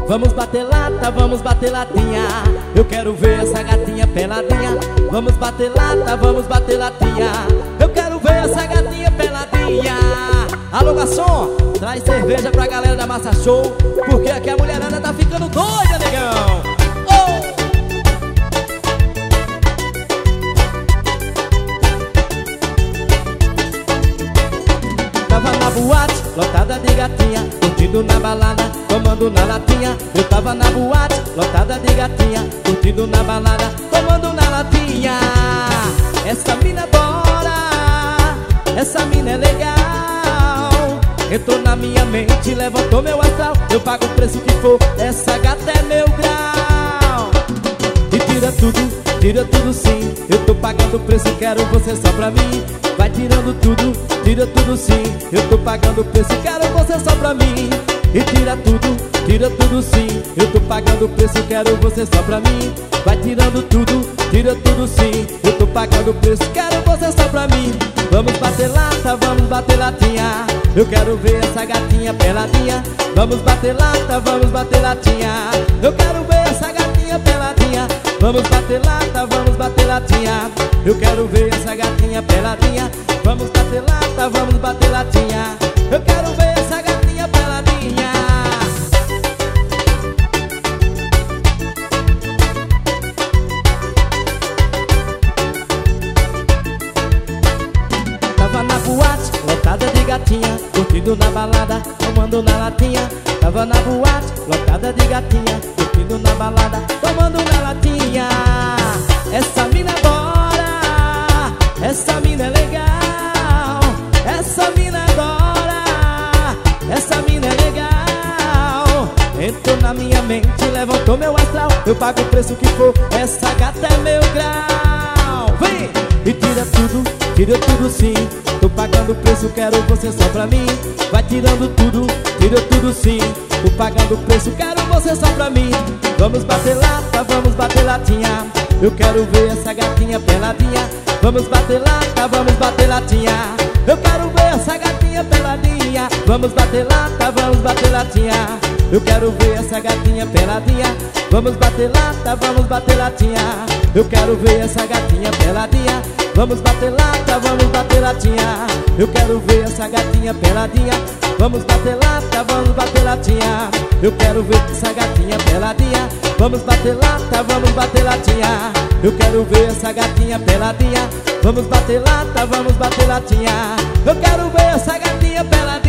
Vamos bater lata, vamos bater latinha. Eu quero ver essa gatinha peladinha. Vamos bater lata, vamos bater latinha. Eu quero ver essa gatinha peladinha. Alô, garçom, traz cerveja pra galera da Massa Show, porque aqui a mulherada tá ficando doida, negão. Tava na boate, lotada de gatinha, curtindo na balada, tomando na latinha. Eu tava na boate, lotada de gatinha, curtindo na balada, tomando na latinha. Essa mina adora, essa mina é legal. Entrou na minha mente, levantou meu astral. Eu pago o preço que for, essa gata é meu grau. E tira tudo sim. Eu tô pagando o preço, quero você só pra mim. Vai tirando tudo, tira tudo sim. Eu tô pagando o preço, quero você só pra mim. E tira tudo sim. Eu tô pagando o preço, quero você só pra mim. Vai tirando tudo, tira tudo sim. Eu tô pagando o preço, quero você só pra mim. Vamos bater lata, vamos bater latinha. Eu quero ver essa gatinha peladinha. Vamos bater lata, vamos bater latinha. Eu quero ver essa gatinha peladinha. Vamos bater lata, vamos bater latinha. Eu quero ver essa gatinha peladinha. Vamos bater lata, vamos bater latinha. Eu quero ver essa gatinha peladinha. Tava na boate, lotada de gatinha, curtindo na balada, tomando na latinha. Tava na boate, lotada de gatinha, curtindo na balada, tomando na latinha. Essa mina adora, essa mina é legal. Essa mina adora, essa mina é legal. Entrou na minha mente, levantou meu astral. Eu pago o preço que for, essa gata é meu grau. Vem! E tira tudo sim. Tô pagando o preço, quero você só pra mim. Vai tirando tudo, tira tudo sim. Tô pagando o preço, quero você só pra mim. Vamos bater lata, vamos bater latinha. Eu quero ver essa gatinha peladinha. Vamos bater lata, vamos bater latinha. Eu quero ver essa gatinha peladinha. Vamos bater lata, vamos bater latinha. Eu quero ver essa gatinha peladinha. Vamos bater lata, vamos bater latinha. Eu quero ver essa gatinha peladinha. Vamos bater lata, vamos bater latinha. Eu quero ver essa gatinha peladinha. Vamos bater lata, vamos bater latinha. Eu quero ver essa gatinha peladinha. Vamos bater lata, vamos bater latinha. Eu quero ver essa gatinha peladinha. Vamos bater lata, vamos bater latinha. Eu quero ver essa gatinha peladinha.